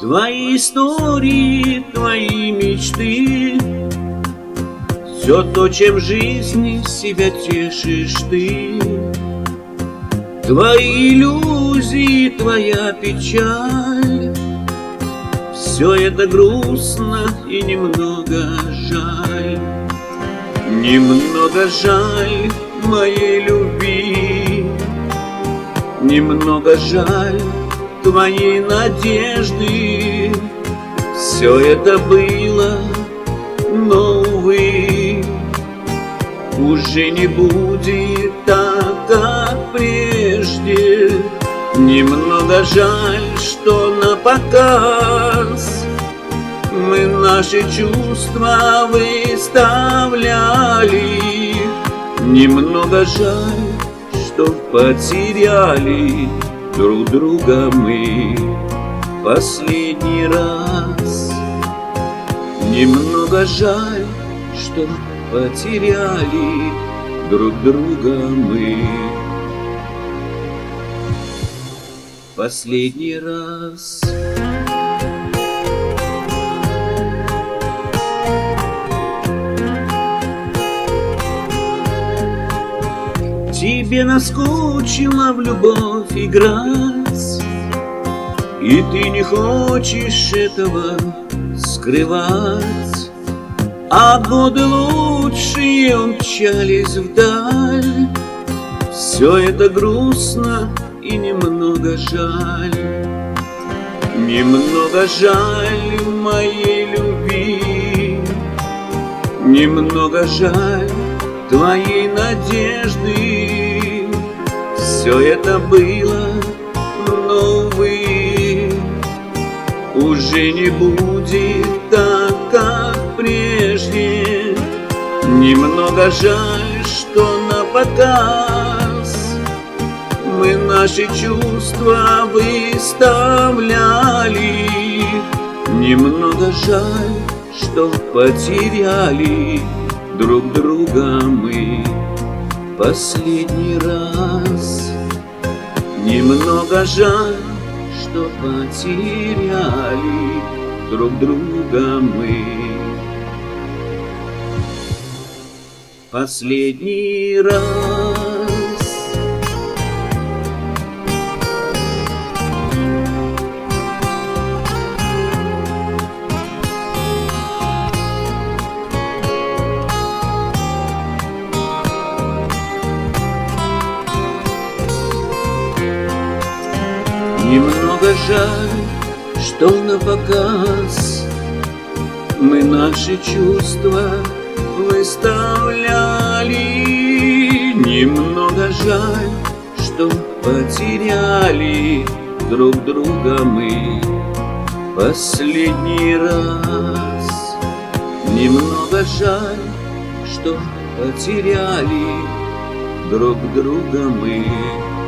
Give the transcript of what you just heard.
Твои истории, твои мечты, все то, чем в жизни себя тешишь ты. Твои иллюзии, твоя печаль, все это грустно и немного жаль. Немного жаль моей любви, немного жаль твоей надежды. Все это было, но, увы, уже не будет так, как прежде. Немного жаль, что напоказ мы наши чувства выставляли. Немного жаль, что потеряли друг друга мы последний раз. Немного жаль, что потеряли друг друга мы последний раз. Тебе наскучило в любовь играть, и ты не хочешь этого скрывать. А годы лучшие умчались вдаль. Все это грустно и немного жаль. Немного жаль моей любви, немного жаль твоей надежды. Все это было, но, увы, уже не будет так, как прежде. Немного жаль, что напоказ мы наши чувства выставляли. Немного жаль, что потеряли друг друга мы последний раз. Немного жаль, что потеряли друг друга мы последний раз. Немного жаль, что напоказ мы наши чувства выставляли. Немного жаль, что потеряли друг друга мы последний раз. Немного жаль, что потеряли друг друга мы